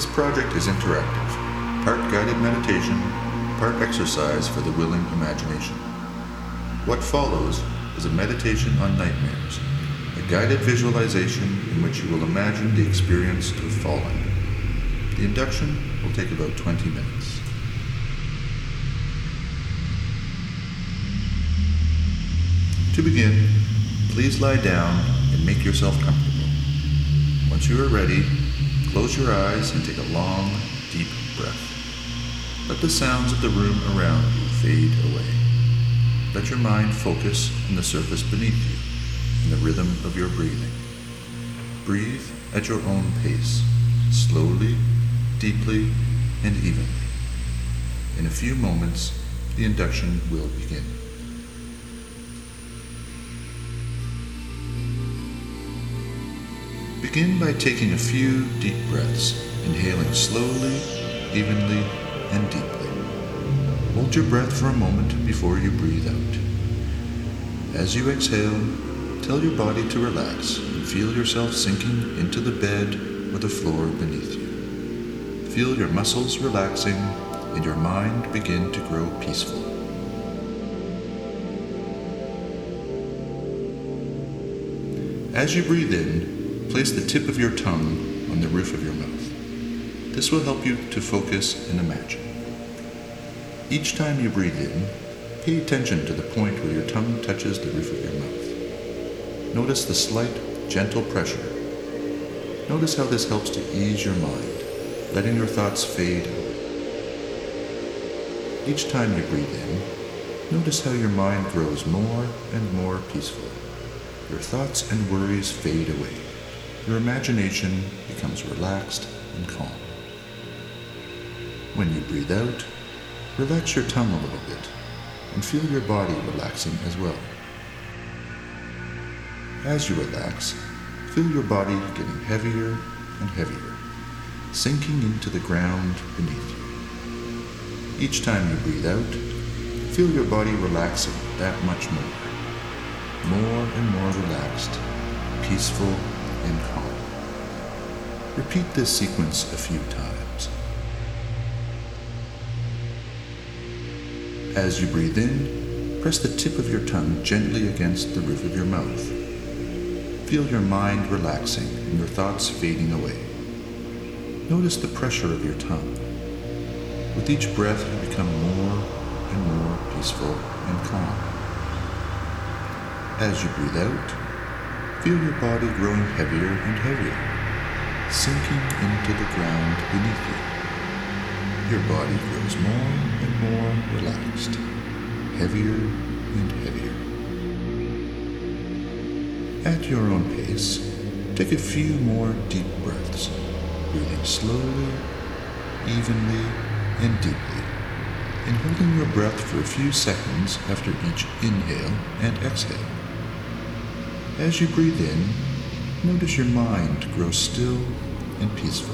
This project is interactive, part guided meditation, part exercise for the willing imagination. What follows is a meditation on nightmares, a guided visualization in which you will imagine the experience of falling. The induction will take about 20 minutes. To begin, please lie down and make yourself comfortable. Once you are ready, close your eyes and take a long, deep breath. Let the sounds of the room around you fade away. Let your mind focus on the surface beneath you and the rhythm of your breathing. Breathe at your own pace, slowly, deeply, and evenly. In a few moments, the induction will begin. Begin by taking a few deep breaths, inhaling slowly, evenly, and deeply. Hold your breath for a moment before you breathe out. As you exhale, tell your body to relax and feel yourself sinking into the bed or the floor beneath you. Feel your muscles relaxing and your mind begin to grow peaceful. As you breathe in, place the tip of your tongue on the roof of your mouth. This will help you to focus and imagine. Each time you breathe in, pay attention to the point where your tongue touches the roof of your mouth. Notice the slight, gentle pressure. Notice how this helps to ease your mind, letting your thoughts fade away. Each time you breathe in, notice how your mind grows more and more peaceful. Your thoughts and worries fade away. Your imagination becomes relaxed and calm. When you breathe out, relax your tongue a little bit and feel your body relaxing as well. As you relax, feel your body getting heavier and heavier, sinking into the ground beneath you. Each time you breathe out, feel your body relaxing that much more. More and more relaxed, peaceful, and calm. Repeat this sequence a few times. As you breathe in, press the tip of your tongue gently against the roof of your mouth. Feel your mind relaxing and your thoughts fading away. Notice the pressure of your tongue. With each breath, you become more and more peaceful and calm. As you breathe out, feel your body growing heavier and heavier, sinking into the ground beneath you. Your body grows more and more relaxed, heavier and heavier. At your own pace, take a few more deep breaths, breathing slowly, evenly, and deeply, and holding your breath for a few seconds after each inhale and exhale. As you breathe in, notice your mind grow still and peaceful.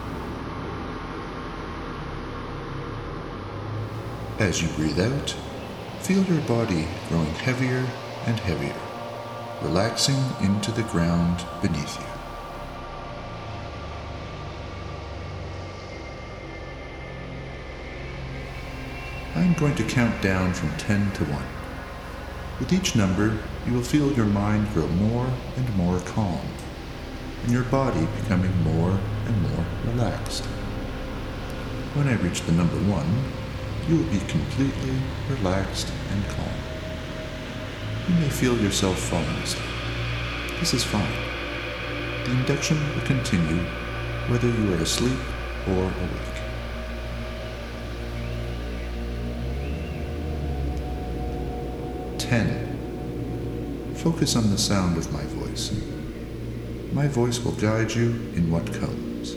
As you breathe out, feel your body growing heavier and heavier, relaxing into the ground beneath you. I'm going to count down from 10 to 1. With each number, you will feel your mind grow more and more calm, and your body becoming more and more relaxed. When I reach the number 1, you will be completely relaxed and calm. You may feel yourself falling asleep. This is fine. The induction will continue whether you are asleep or awake. 10. Focus on the sound of my voice. My voice will guide you in what comes.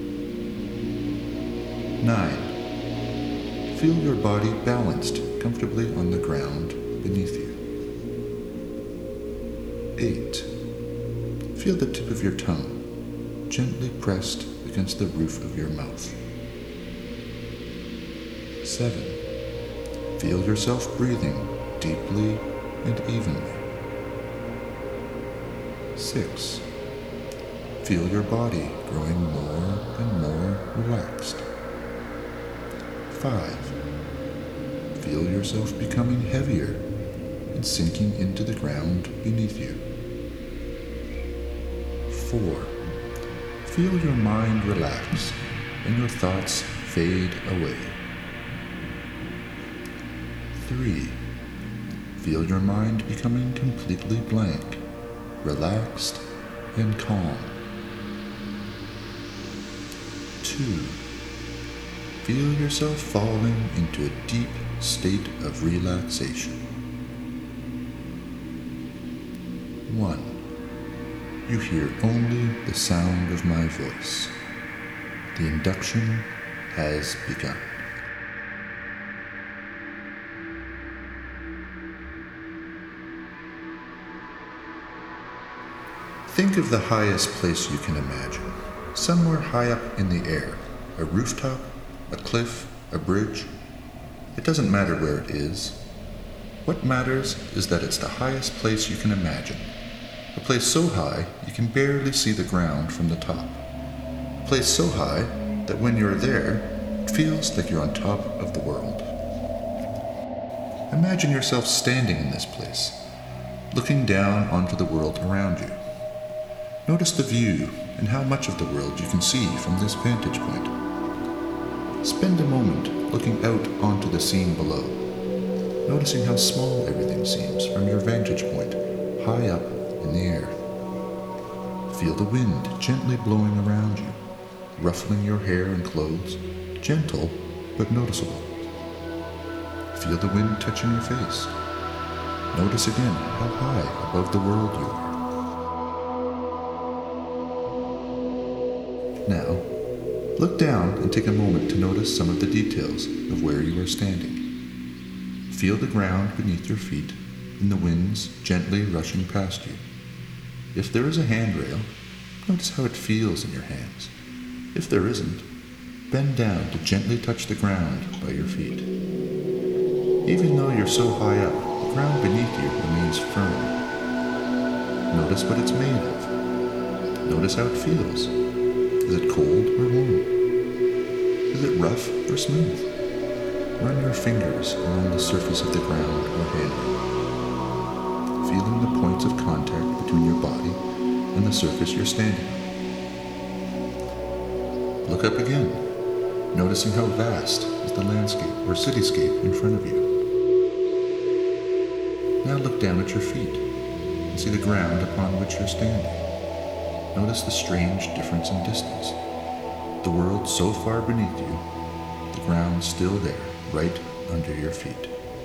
9. Feel your body balanced comfortably on the ground beneath you. 8. Feel the tip of your tongue gently pressed against the roof of your mouth. 7. Feel yourself breathing deeply and evenly. 6. feel your body growing more and more relaxed. 5. Feel yourself becoming heavier and sinking into the ground beneath you. 4. Feel your mind relax and your thoughts fade away. 3. Feel your mind becoming completely blank, relaxed, and calm. 2. Feel yourself falling into a deep state of relaxation. 1. You hear only the sound of my voice. The induction has begun. Think of the highest place you can imagine, somewhere high up in the air, a rooftop, a cliff, a bridge. It doesn't matter where it is. What matters is that it's the highest place you can imagine, a place so high you can barely see the ground from the top, a place so high that when you're there, it feels like you're on top of the world. Imagine yourself standing in this place, looking down onto the world around you. Notice the view and how much of the world you can see from this vantage point. Spend a moment looking out onto the scene below, noticing how small everything seems from your vantage point, high up in the air. Feel the wind gently blowing around you, ruffling your hair and clothes, gentle but noticeable. Feel the wind touching your face. Notice again how high above the world you are. Now, look down and take a moment to notice some of the details of where you are standing. Feel the ground beneath your feet and the winds gently rushing past you. If there is a handrail, notice how it feels in your hands. If there isn't, bend down to gently touch the ground by your feet. Even though you're so high up, the ground beneath you remains firm. Notice what it's made of. Notice how it feels. Is it cold or warm? Is it rough or smooth? Run your fingers along the surface of the ground or handrail, feeling the points of contact between your body and the surface you're standing on. Look up again, noticing how vast is the landscape or cityscape in front of you. Now look down at your feet and see the ground upon which you're standing. Notice the strange difference in distance. The world so far beneath you, the ground still there, right under your feet.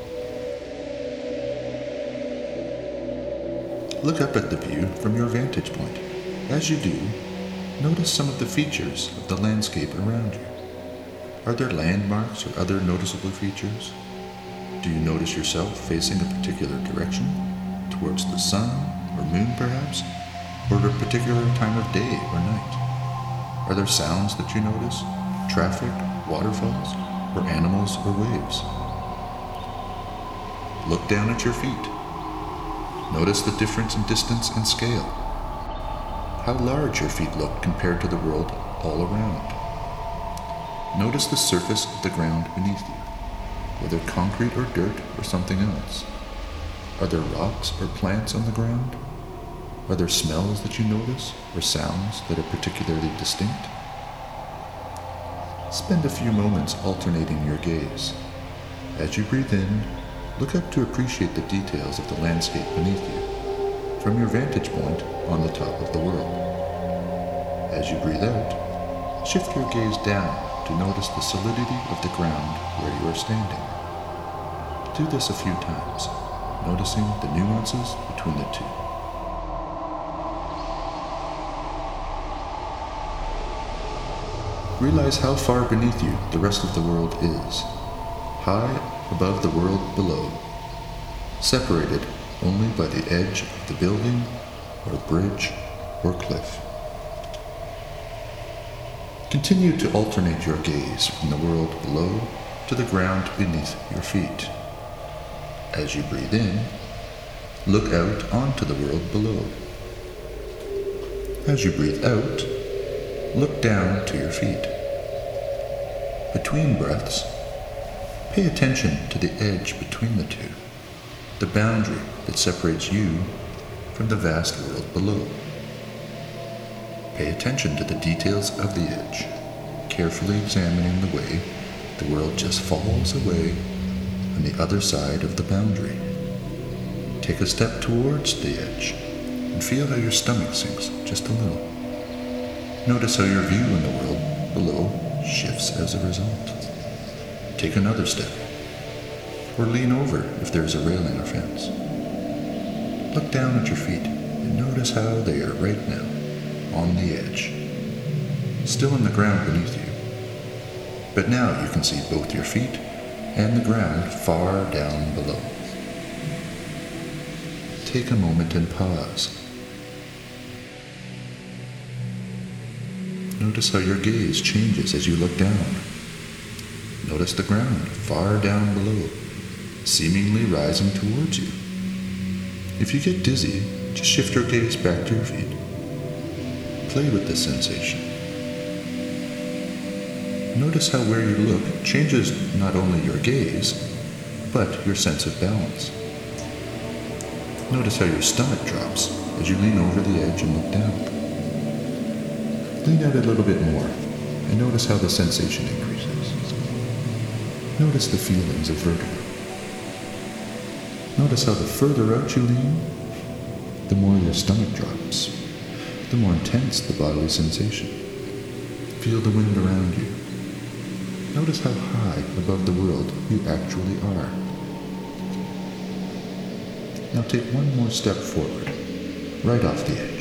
Look up at the view from your vantage point. As you do, notice some of the features of the landscape around you. Are there landmarks or other noticeable features? Do you notice yourself facing a particular direction, towards the sun or moon perhaps? Or a particular time of day or night? Are there sounds that you notice? Traffic, waterfalls, or animals or waves? Look down at your feet. Notice the difference in distance and scale. How large your feet look compared to the world all around. Notice the surface of the ground beneath you, whether concrete or dirt or something else. Are there rocks or plants on the ground? Are there smells that you notice, or sounds that are particularly distinct? Spend a few moments alternating your gaze. As you breathe in, look up to appreciate the details of the landscape beneath you, from your vantage point on the top of the world. As you breathe out, shift your gaze down to notice the solidity of the ground where you are standing. Do this a few times, noticing the nuances between the two. Realize how far beneath you the rest of the world is, high above the world below, separated only by the edge of the building or bridge or cliff. Continue to alternate your gaze from the world below to the ground beneath your feet. As you breathe in, look out onto the world below. As you breathe out, look down to your feet. Between breaths, pay attention to the edge between the two, the boundary that separates you from the vast world below. Pay attention to the details of the edge, carefully examining the way the world just falls away on the other side of the boundary. Take a step towards the edge and feel how your stomach sinks just a little. Notice how your view in the world below shifts as a result. Take another step, or lean over if there is a railing or fence. Look down at your feet and notice how they are right now, on the edge, still in the ground beneath you. But now you can see both your feet and the ground far down below. Take a moment and pause. Notice how your gaze changes as you look down. Notice the ground far down below, seemingly rising towards you. If you get dizzy, just shift your gaze back to your feet. Play with this sensation. Notice how where you look changes not only your gaze, but your sense of balance. Notice how your stomach drops as you lean over the edge and look down. Lean out a little bit more and notice how the sensation increases. Notice the feelings of vertigo. Notice how the further out you lean, the more your stomach drops, the more intense the bodily sensation. Feel the wind around you. Notice how high above the world you actually are. Now take one more step forward, right off the edge.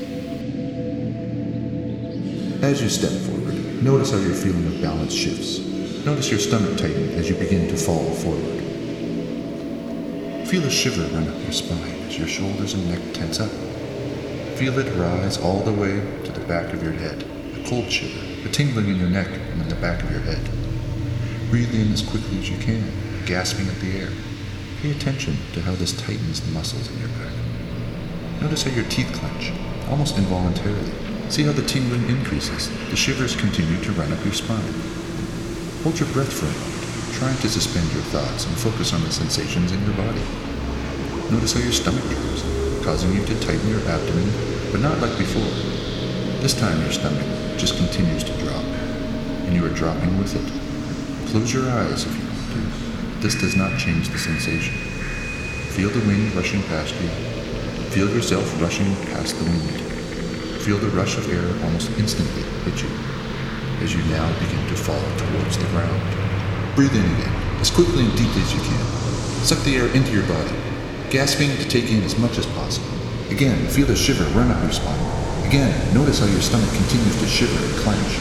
As you step forward, notice how your feeling of balance shifts. Notice your stomach tighten as you begin to fall forward. Feel a shiver run up your spine as your shoulders and neck tense up. Feel it rise all the way to the back of your head, a cold shiver, a tingling in your neck and in the back of your head. Breathe in as quickly as you can, gasping at the air. Pay attention to how this tightens the muscles in your back. Notice how your teeth clench, almost involuntarily. See how the tingling increases. The shivers continue to run up your spine. Hold your breath for a moment, trying to suspend your thoughts and focus on the sensations in your body. Notice how your stomach drops, causing you to tighten your abdomen, but not like before. This time your stomach just continues to drop, and you are dropping with it. Close your eyes if you want to. This does not change the sensation. Feel the wind rushing past you. Feel yourself rushing past the wind. Feel the rush of air almost instantly hit you, as you now begin to fall towards the ground. Breathe in again, as quickly and deeply as you can. Suck the air into your body, gasping to take in as much as possible. Again, feel the shiver run up your spine. Again, notice how your stomach continues to shiver and clench.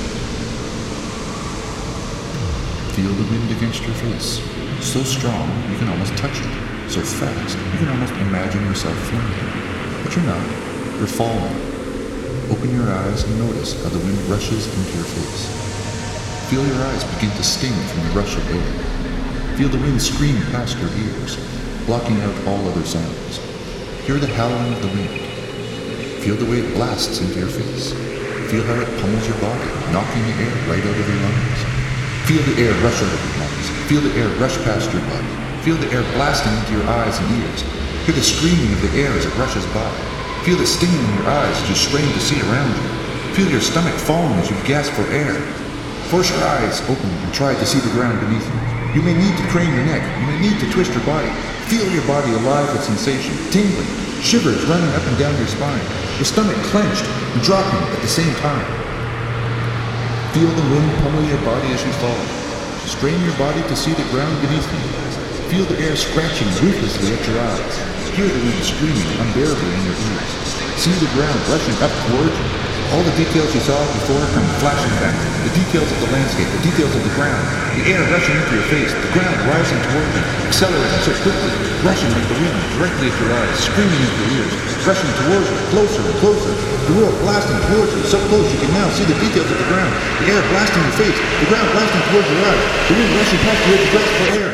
Feel the wind against your face, so strong you can almost touch it, so fast you can almost imagine yourself flying. But you're not, you're falling. Open your eyes and notice how the wind rushes into your face. Feel your eyes begin to sting from the rush of air. Feel the wind scream past your ears, blocking out all other sounds. Hear the howling of the wind. Feel the way it blasts into your face. Feel how it pummels your body, knocking the air right out of your lungs. Feel the air rush out of your lungs. Feel the air rush past your body. Feel the air blasting into your eyes and ears. Hear the screaming of the air as it rushes by. Feel the stinging in your eyes as you strain to see around you. Feel your stomach falling as you gasp for air. Force your eyes open and try to see the ground beneath you. You may need to crane your neck. You may need to twist your body. Feel your body alive with sensation, tingling, shivers running up and down your spine, your stomach clenched and dropping at the same time. Feel the wind pummel your body as you fall. Strain your body to see the ground beneath you. Feel the air scratching ruthlessly at your eyes. Hear the wind screaming unbearably in your ears. See the ground rushing up towards you. All the details you saw before come flashing back. The details of the landscape, the details of the ground, the air rushing into your face, the ground rising towards you, accelerating so quickly, rushing like the wind directly at your eyes, screaming into your ears, rushing towards you, closer and closer. The world blasting towards you, so close you can now see the details of the ground, the air blasting your face, the ground blasting towards your eyes, the wind rushing past you as you grasp for air.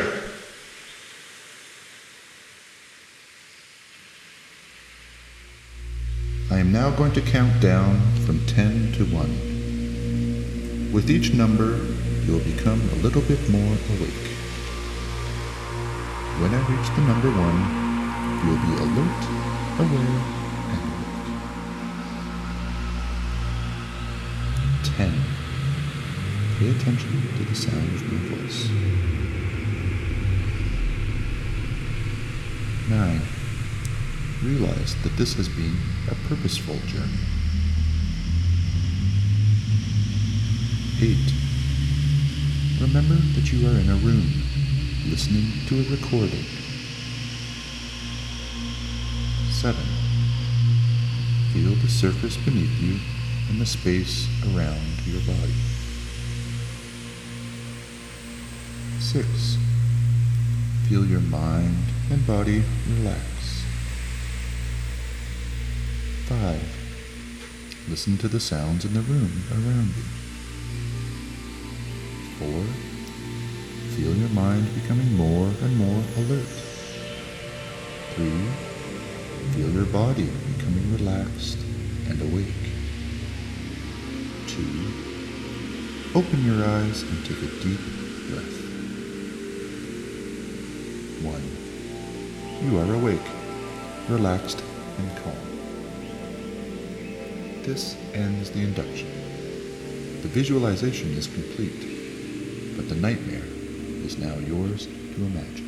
I am am now going to count down from 10 to 1. With each number, you will become a little bit more awake. When I reach the number 1, you will be alert, aware, and awake. 10. Pay attention to the sound of my voice. 9. Realize that this has been a purposeful journey. 8. Remember that you are in a room, listening to a recording. 7. Feel the surface beneath you and the space around your body. 6. Feel your mind and body relax. 5. Listen to the sounds in the room around you. 4. Feel your mind becoming more and more alert. 3. Feel your body becoming relaxed and awake. 2. Open your eyes and take a deep breath. 1. You are awake, relaxed, and calm. This ends the induction. The visualization is complete, but the nightmare is now yours to imagine.